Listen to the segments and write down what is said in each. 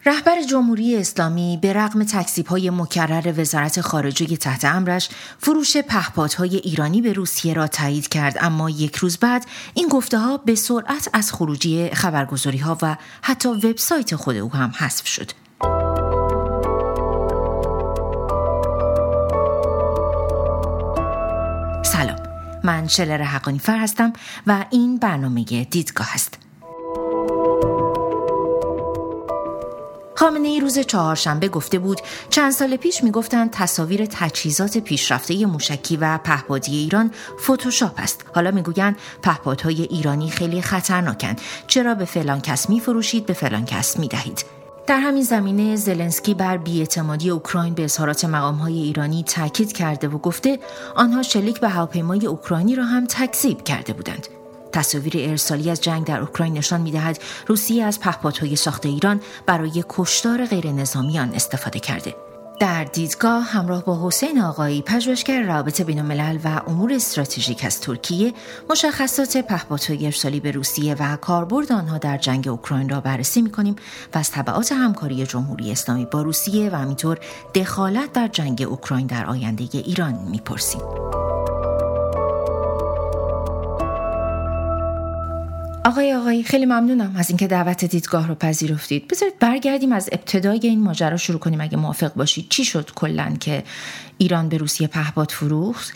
رهبر جمهوری اسلامی به رغم تکذیب‌های مکرر وزارت خارجه تحت امرش فروش پهپادهای ایرانی به روسیه را تایید کرد، اما یک روز بعد این گفته‌ها به سرعت از خروجی خبرگزاری‌ها و حتی وبسایت خود او هم حذف شد. سلام، من شلر حقانی‌فر هستم و این برنامه دیدگاه است. خامنه‌ای روز چهارشنبه گفته بود چند سال پیش میگفتند تصاویر تجهیزات پیشرفته موشکی و پهپادی ایران فتوشاپ است. حالا میگویند پهپادهای ایرانی خیلی خطرناکند. چرا به فلان کس میفروشید، به فلان کس میدهید؟ در همین زمینه زلنسکی بر بی‌اعتمادی اوکراین به اظهارات مقام‌های ایرانی تاکید کرده و گفته آنها شلیک به هواپیمای اوکراینی را هم تکذیب کرده بودند. تصاویر ارسالی از جنگ در اوکراین نشان می‌دهد روسیه از پهپادهای ساخت ایران برای کشتار غیر نظامیان استفاده کرده. در دیدگاه همراه با حسین آقایی، پژوهشگر روابط بین‌الملل و امور استراتژیک از ترکیه، مشخصات پهپادهای ارسالی به روسیه و کاربرد آنها در جنگ اوکراین را بررسی می‌کنیم و از تبعات همکاری جمهوری اسلامی با روسیه و همینطور دخالت در جنگ اوکراین در آینده ایران می‌پرسیم. آقای خیلی ممنونم از اینکه دعوت دیدگاه رو پذیرفتید. بذارید برگردیم از ابتدای این ماجرا شروع کنیم اگه موافق باشید. چی شد کلاً که ایران به روسیه پهپاد فروخت؟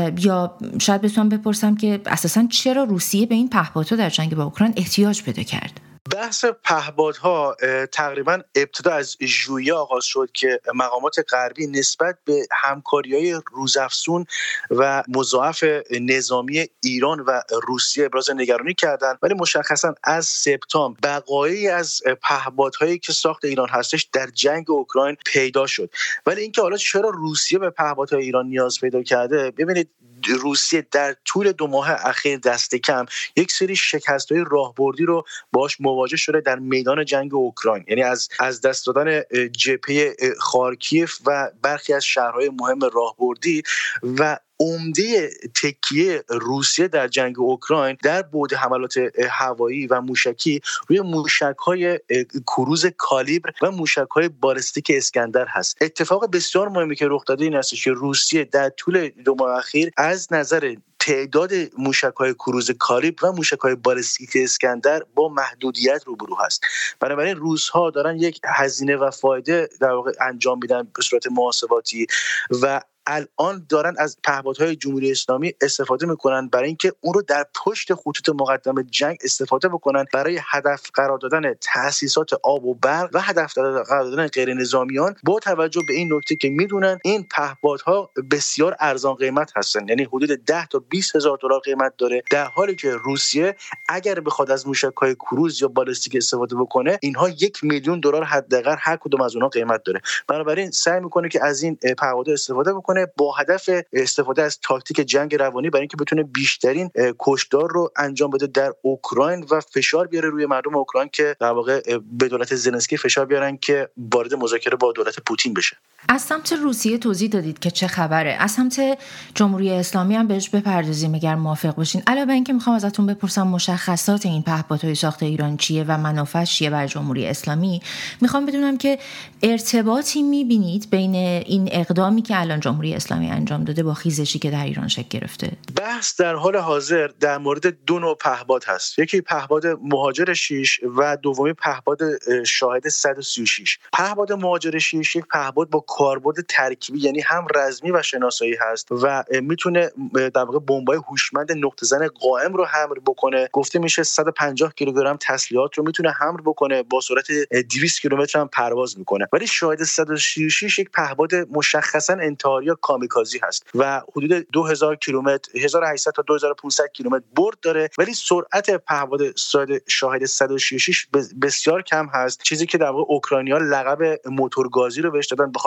یا شاید بتونم بپرسم که اساساً چرا روسیه به این پهپادها در جنگ با اوکراین احتیاج پیدا کرد؟ بحث پهپادها تقریبا ابتدا از ژوئیه آغاز شد که مقامات غربی نسبت به همکاری‌های روزافزون و مضاعف نظامی ایران و روسیه ابراز نگرانی کردند، ولی مشخصا از سپتامبر بقایایی از پهپادهایی که ساخت ایران هستش در جنگ اوکراین پیدا شد. ولی اینکه حالا چرا روسیه به پهپادهای ایران نیاز پیدا کرده، ببینید روسیه در طول 2 ماه اخیر دست کم یک سری شکست‌های راهبردی رو باهاش مواجه شده در میدان جنگ اوکراین، یعنی از دست دادن جبهه خارکیف و برخی از شهرهای مهم راهبردی و عمده تکیه روسیه در جنگ اوکراین در بعد حملات هوایی و موشکی روی موشک‌های کروز کالیبر و موشک‌های بالستیک اسکندر هست. اتفاق بسیار مهمی که رخ داده این است که روسیه در طول 2 ماه اخیر از نظر تعداد موشک‌های کروز کالیبر و موشک‌های بالستیک اسکندر با محدودیت روبرو هست. بنابراین روس‌ها دارن یک هزینه و فایده در واقع انجام میدن به صورت محاسباتی و الان دارن از پهپادهای جمهوری اسلامی استفاده میکنن برای اینکه اون رو در پشت خطوط مقدم جنگ استفاده بکنن برای هدف قرار دادن تأسیسات آب و برق و هدف قرار دادن غیر نظامیان، با توجه به این نکته که میدونن این پهپادها بسیار ارزان قیمت هستن، یعنی حدود 10 تا 20 هزار دلار قیمت داره، در حالی که روسیه اگر بخواد از موشک‌های کروز یا بالستیک استفاده بکنه اینها 1 میلیون دلار حداقل هر کدوم از اونها قیمت داره. بنابراین سعی میکنه که از این پهپادها استفاده بکنه با هدف استفاده از تاکتیک جنگ روانی برای اینکه بتونه بیشترین کشتار رو انجام بده در اوکراین و فشار بیاره روی مردم اوکراین که در واقع به دولت زلنسکی فشار بیارن که وارد مذاکره با دولت پوتین بشه. از سمت روسیه توضیح دادید که چه خبره. از سمت جمهوری اسلامی هم بهش بپردازیم اگر موافق باشین. علاوه اینکه میخوام ازتون بپرسم مشخصات این پهپادهای ساخت ایران چیه و منافعش چیه بر جمهوری اسلامی، میخوام بدونم که ارتباطی میبینید بین این اقدامی که الان جمهوری اسلامی انجام داده با خیزشی که در ایران شکل گرفته. بحث در حال حاضر در مورد 2 نوع پهپاد هست. یکی پهپاد مهاجر 6 و دومی پهپاد شاهد 136. پهپاد مهاجر 6 یک پهپاد با کاربرد ترکیبی، یعنی هم رزمی و شناسایی هست و میتونه در واقع بمب‌های هوشمند نقطه زن قائم رو حمل بکنه. گفته میشه 150 کیلوگرم تسلیحات رو میتونه حمل بکنه، با سرعت 200 کیلومتر هم پرواز میکنه. ولی شاهد 136 یک پهپاد مشخصاً انتحاری یا کامیکازی هست و حدود 2000 کیلومتر، 1800 تا 2500 کیلومتر برد داره، ولی سرعت پهپاد شاهد 136 بسیار کم هست، چیزی که در واقع اوکراینی‌ها لقب موتورگازی رو بهش دادن به خاطر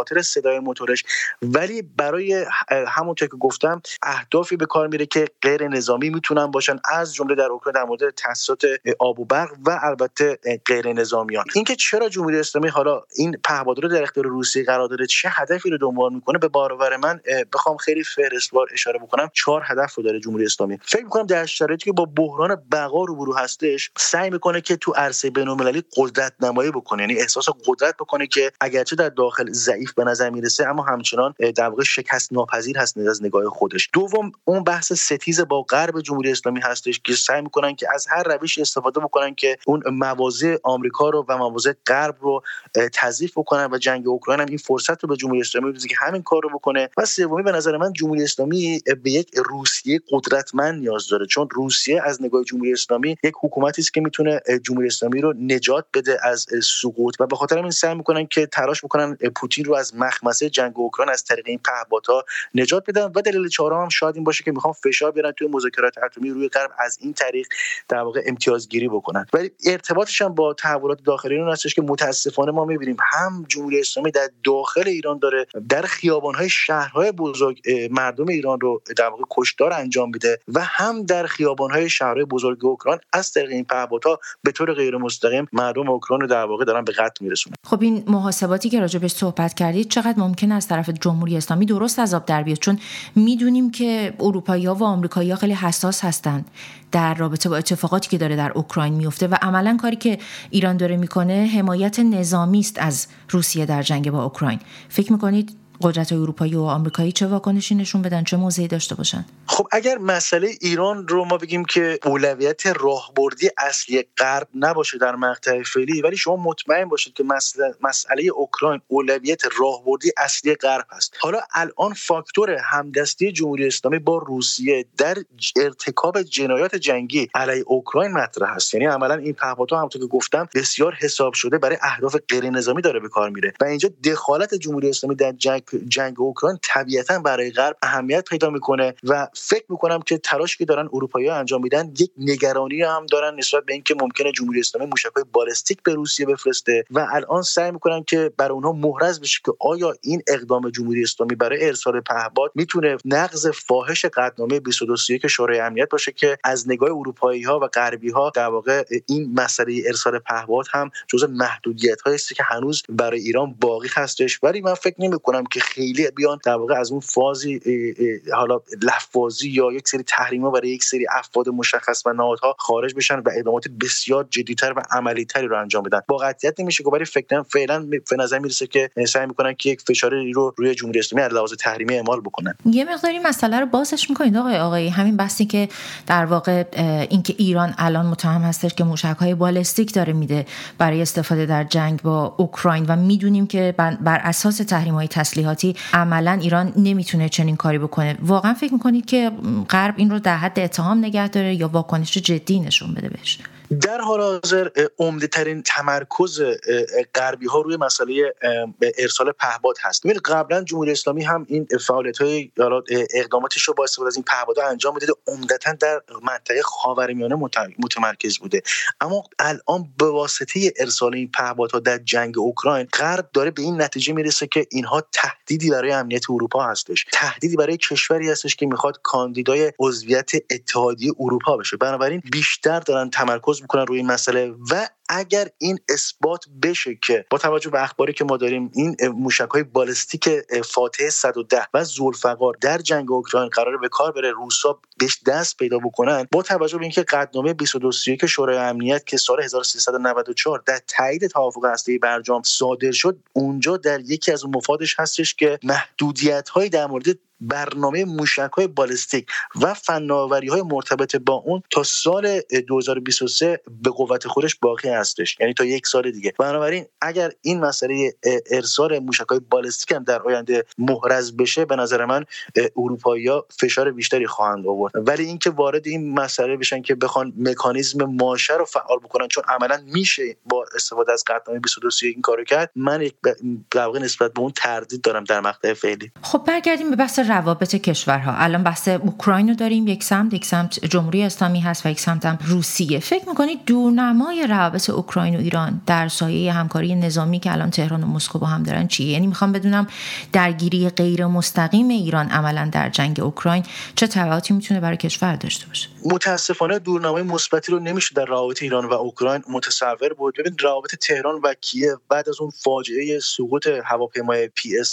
خاطر صدای موتورش، ولی برای همونطور که گفتم اهدافی به کار میره که غیر نظامی میتونن باشن، از جمله در اوکراین در مورد تاسیسات آب و برق و البته غیر نظامیان. اینکه چرا جمهوری اسلامی حالا این پهپادها رو در اختیار روسیه قرار داده، چه هدفی رو دنبال میکنه، به باور من بخوام خیلی فهرستوار اشاره بکنم 4 هدف رو داره جمهوری اسلامی. فکر میکنم در شرایطی که با بحران بقا روبرو هستش سعی میکنه که تو عرصه بین‌المللی قدرت نمایی بکنه، یعنی احساس قدرت بکنه که اگرچه در داخل ضعیف به نظر میرسه اما همچنان در واقع شکست ناپذیر هست از نگاه خودش. دوم اون بحث ستیز با غرب جمهوری اسلامی هستش که سعی میکنن که از هر روشی استفاده بکنن که اون مواضع آمریکا رو و مواضع غرب رو تضعیف بکنن و جنگ اوکراین هم این فرصت رو به جمهوری اسلامی بده که همین کار رو بکنه. و سومی به نظر من جمهوری اسلامی به یک روسیه قدرتمند نیاز داره، چون روسیه از نگاه جمهوری اسلامی یک حکومتی است که میتونه جمهوری اسلامی رو نجات بده از سقوط و به خاطر همین سعی میکنن که تلاش بکنن پوتین رو از مخمسه جنگ اوکراین از طریق این پهپادها نجات بدن. و دلیل چهارم هم شاید این باشه که میخوان فشار بیارن توی مذاکرات اتمی روی غرب، از این طریق در واقع امتیازگیری بکنن. ولی ارتباطش هم با تحولات داخلی اون هستش که متاسفانه ما میبینیم هم جمهوری اسلامی در داخل ایران داره در خیابان‌های شهرهای بزرگ مردم ایران رو در واقع کشتار انجام میده و هم در خیابان‌های شهرهای بزرگ اوکراین از طریق این پهپادها به طور غیر مستقیم مردم اوکراین رو در واقع دارن به قتل میرسونن. خب این محاسباتی که راجع بهش صحبت کردید چقدر ممکن است طرف جمهوری اسلامی درست از آب در بیاد؟ چون میدونیم که اروپایی‌ها و آمریکایی‌ها خیلی حساس هستن در رابطه با اتفاقاتی که داره در اوکراین میفته و عملاً کاری که ایران داره میکنه حمایت نظامی است از روسیه در جنگ با اوکراین. فکر میکنید قدرت‌های اروپایی و آمریکایی چه واکنشی نشون بدن، چه موضعی داشته باشن؟ خب اگر مسئله ایران رو ما بگیم که اولویت راهبردی اصلی غرب نباشه در مقطع فعلی، ولی شما مطمئن باشید که مسئله اوکراین اولویت راهبردی اصلی غرب هست. حالا الان فاکتور همدستی جمهوری اسلامی با روسیه در ارتکاب جنایات جنگی علیه اوکراین مطرح است. یعنی عملاً این پهپادها همونطور که گفتم بسیار حساب شده برای اهداف غیر نظامی داره به کار میره و اینجا دخالت جمهوری اسلامی در جنگ اوکراین طبیعتاً برای غرب اهمیت پیدا میکنه و فکر میکنم که تلاشی که دارن اروپایی‌ها انجام میدن یک نگرانی هم دارن نسبت به اینکه ممکنه جمهوری اسلامی موشک‌های بالستیک به روسیه بفرسته و الان سعی میکنن که برای اونها محرز بشه که آیا این اقدام جمهوری اسلامی برای ارسال پهپاد میتونه نقض فاحش قطعنامه 2231 شورای امنیت باشه که از نگاه اروپایی‌ها و غربی‌ها در واقع این مسئله ارسال پهپاد هم جزء محدودیت‌هایی است که هنوز برای ایران باقی هستش. ولی من فکر نمی‌کنم که خیلی بیان در واقع از اون فازی حالا لفظی یا یک سری تحریم‌ها برای یک سری افراد مشخص و نهادها خارج بشن و اقدامات بسیار جدی‌تر و عملی‌تری رو انجام بدن. با قطعیت نمیشه که، ولی فعلا به نظر میرسه که سعی می‌کنن که یک فشاری رو روی جمهوری اسلامی از لحاظ تحریمی اعمال بکنن. یه مقداری مسئله رو بازش می‌کنید آقای همین بحثی که در واقع اینکه ایران الان متهم هستش که موشک‌های بالستیک داره میده برای استفاده در جنگ با اوکراین و میدونیم که بر اساس تحریم‌های تسلیحاتی عملاً ایران نمیتونه چنین کاری بکنه. واقعا فکر می‌کنید که غرب این رو در حد اتهام نگه داره یا واکنش جدی نشون بده بهش؟ در حال حاضر عمده ترین تمرکز غربی ها روی مسئله ارسال پهپاد هست. ببینید قبلا جمهوری اسلامی هم این فعالیت‌های یا اقداماتش رو با استفاده از این پهپادها انجام میداد، عمدتاً در منطقه خاورمیانه متمرکز بوده. اما الان به واسطه ارسال این پهپادها در جنگ اوکراین غرب داره به این نتیجه میرسه که اینها تهدیدی برای امنیت اروپا هستش، تهدیدی برای کشوری هستش که میخواد کاندیدای عضویت اتحادیه اروپا بشه. بنابراین بیشتر دارن تمرکز میکنن روی این مسئله و اگر این اثبات بشه که با توجه به اخباری که ما داریم این موشک‌های بالستیک فاتح 110 و ذوالفقار در جنگ اوکراین قراره به کار بره، روسا بهش دست پیدا بکنن، با توجه به اینکه قطعنامه 2231 شورای امنیت که سال 1394 در تایید توافق هسته‌ای برجام صادر شد، اونجا در یکی از اون مفادش هستش که محدودیت‌های در مورد برنامه موشک‌های بالستیک و فناوری‌های مرتبط با اون تا سال 2023 به قوت خودش باقی هستش، یعنی تا یک سال دیگه. بنابراین اگر این مسئله ارسال موشک‌های بالستیک هم در آینده محرز بشه، به نظر من اروپایی‌ها فشار بیشتری خواهند آورد. ولی اینکه وارد این مسئله بشن که بخوان مکانیزم ماشه رو فعال بکنن، چون عملاً میشه با استفاده از قطعنامه 2231 این کارو کرد، من در واقع نسبت به اون تردید دارم در مقطع فعلی. خب برگردیم به بحث روابط کشورها. الان بحث اوکراین رو داریم، یک سمت جمهوری اسلامی هست و یک سمت هم روسیه. فکر می‌کنید دورنمای روابط ارتباط اوکراین و ایران در سایه همکاری نظامی که الان تهران و مسکو با هم دارن چیه؟ یعنی میخوام بدونم درگیری غیر مستقیم ایران عملاً در جنگ اوکراین چه تبعاتی میتونه برای کشور داشته باشه؟ متاسفانه دورنمای مثبتی رو نمیشه در روابط ایران و اوکراین متصور بود. ببین روابط تهران و کیև بعد از اون فاجعه سقوط هواپیمای PS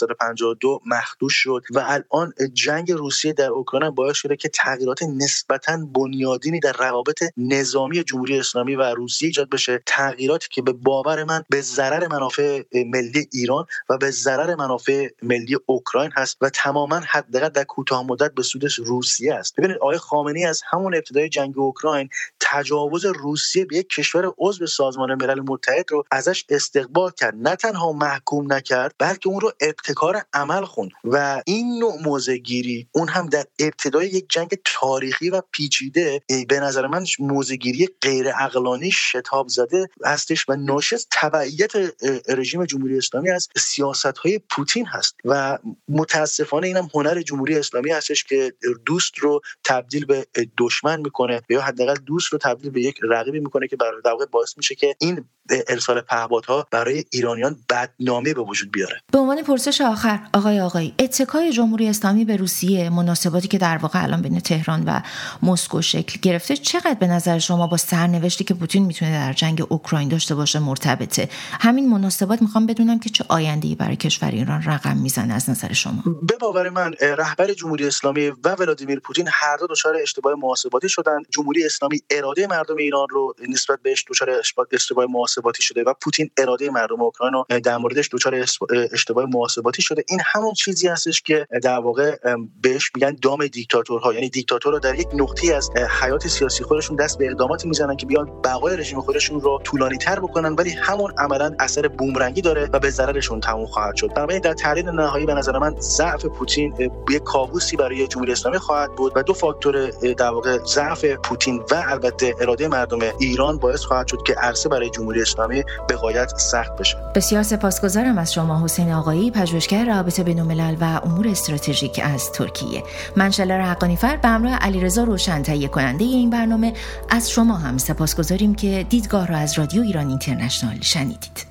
752 مخدوش شد و الان جنگ روسیه در اوکراین باعث شده که تغییرات نسبتاً بنیادینی در روابط نظامی جمهوری اسلامی و روسیه ایجاد بشه، تغییراتی که به باور من به ضرر منافع ملی ایران و به ضرر منافع ملی اوکراین هست و تماماً حداقل در کوتاه مدت به سود روسیه است. ببینید آقای خامنه‌ای از همون ابتدای جنگ اوکراین تجاوز روسیه به یک کشور عضو سازمان ملل متحد رو ازش استقبال کرد، نه تنها محکوم نکرد بلکه اون رو ابتکار عمل خوند و این نوع موضع‌گیری اون هم در ابتدای یک جنگ تاریخی و پیچیده به نظر من موضع‌گیری غیر عقلانی شتاب زده هستش و ناشی از تبعیت رژیم جمهوری اسلامی از سیاست‌های پوتین هست و متاسفانه اینم هنر جمهوری اسلامی هستش که دوست رو تبدیل به دشمن میکنه یا حداقل دوست رو تبدیل به یک رقیبی میکنه که در واقع باعث میشه که این ارسال پهپادها برای ایرانیان بدنامی به وجود بیاره. به عنوان پرسش آخر آقای اتکای جمهوری اسلامی به روسیه، مناسباتی که در واقع الان بین تهران و مسکو شکل گرفته، چقدر به نظر شما با سرنوشتی که پوتین میتونه در جنگ اوکراین داشته باشه مرتبطه؟ همین مناسبات میخوام بدونم که چه آینده‌ای برای کشور ایران رقم میزنه از نظر شما. به باور من رهبر جمهوری اسلامی و ولادیمیر پوتین هر دو دچار اشتباه محاسباتی شدن. جمهوری اسلامی اراده مردم ایران رو نسبت بهش دچار اشتباه محاسباتی شده و پوتین اراده مردم اوکراین رو در موردش دچار اشتباه محاسباتی شده. این همون چیزی هستش که در واقع بهش میگن دام دیکتاتورها، یعنی دیکتاتورها در یک نقطه‌ای از حیات سیاسی خودشون دست به اقداماتی میزنن که بیان بقای رژیم خودشون رو طولانی‌تر بکنن، ولی همون عملاً اثر بومرنگی داره و به ضررشون تموم خواهد شد. بنابراین در تحلیل نهایی به نظر من ضعف پوتین یک کابوسی برای جمهوری اسلامی خواهد بود و دو فاکتور در واقع ضعف پوتین و البته اراده مردم ایران باعث خواهد شد که عرصه برای جمهوری اسلامی به غایت سخت بشه. بسیار سپاسگزارم از شما حسین آقایی، پژوهشگر روابط بین‌الملل و امور استراتژیک از ترکیه. من شلر حقانی‌فر به همراه علیرضا روشن تهیه کننده این برنامه از شما هم سپاسگزاریم که دیدگاه را از رادیو ایران اینترنشنال شنیدید.